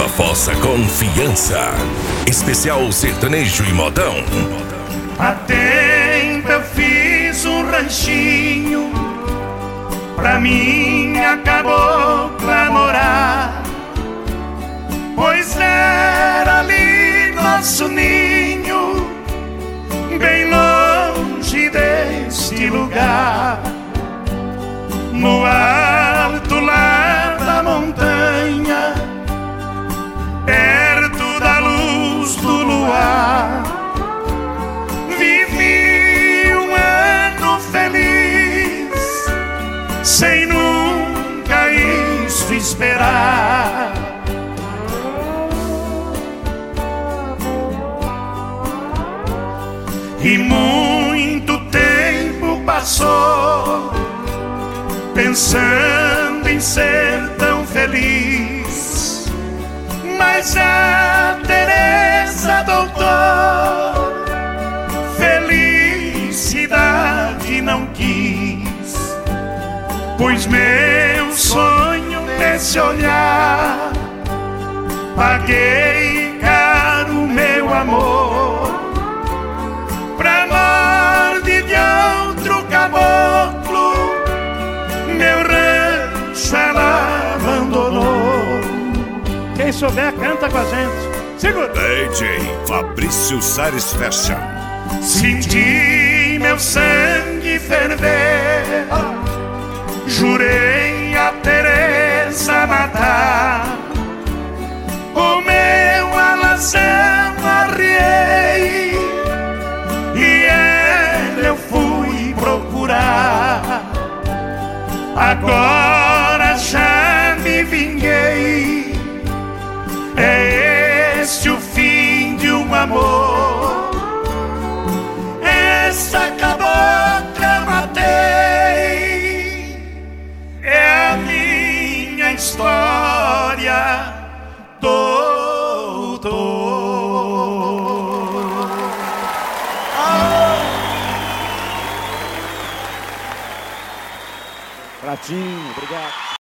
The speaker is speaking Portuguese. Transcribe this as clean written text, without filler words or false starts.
a vossa confiança. Especial sertanejo e modão. Há tempo eu fiz um ranchinho pra minha cabocla morar, pois era ali nosso ninho, bem longe deste lugar, no alto lá da montanha, perto da luz do luar. Vivi um ano feliz, sem nunca isso esperar. E muito tempo passou, pensando em ser tão feliz, mas a Teresa doutor felicidade não quis, pois meu sonho nesse olhar paguei caro meu amor pra morte de outro caboclo. Meu rancho ela abandonou. Quem souber canta com a gente. Segura. DJ Fabrício Sares Fashion. Senti meu sangue ferver, jurei a Teresa matar, o meu alazão arriei e ela eu fui procurar. Agora já me vinguei, é este o fim de um amor. Essa cabocla matei, é a minha história, doutor. Pratinho, obrigado.